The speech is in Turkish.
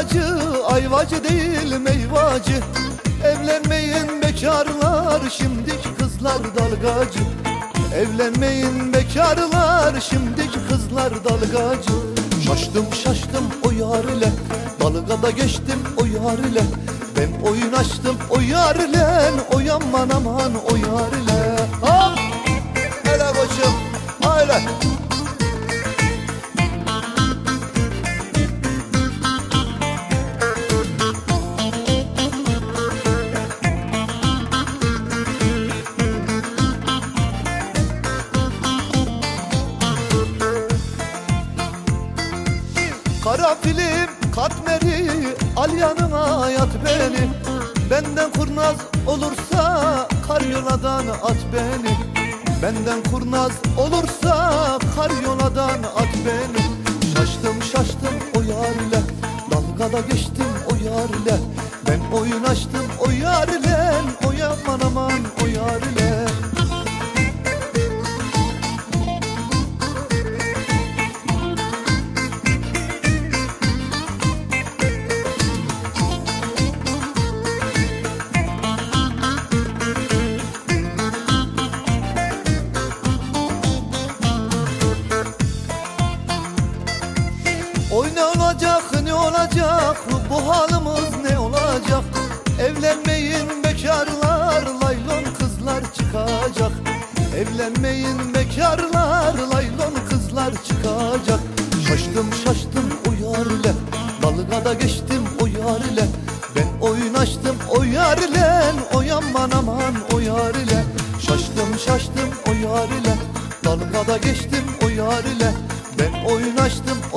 ayvacı, ayvacı değil meyvacı. Evlenmeyin bekarlar, şimdiki kızlar dalgacı. Evlenmeyin bekarlar, şimdiki kızlar dalgacı. Şaştım şaştım o yar ile, dalgada geçtim o yar ile. Ben oyun açtım o yar ile, oy aman aman o yar ile. Hop! Hele koçum, haydi. Kara film katmeri, al yanına yat beni. Benden kurnaz olursa karyoladan at beni. Benden kurnaz olursa karyoladan at beni. Şaştım şaştım o yar ile, dalgada geçtim o yar ile. Ben oyun açtım o yar ile, oy aman aman o yar ile. Oy ne olacak ne olacak, bu halimiz ne olacak? Evlenmeyin bekarlar, laylon kızlar çıkacak. Evlenmeyin bekarlar, laylon kızlar çıkacak. Şaştım şaştım o yar ile, dalgada geçtim o yar ile. Ben oyun açtım o yar ile, oy aman aman o yar ile. Şaştım şaştım o yar ile, dalgada geçtim o yar ile. Ben oyun açtım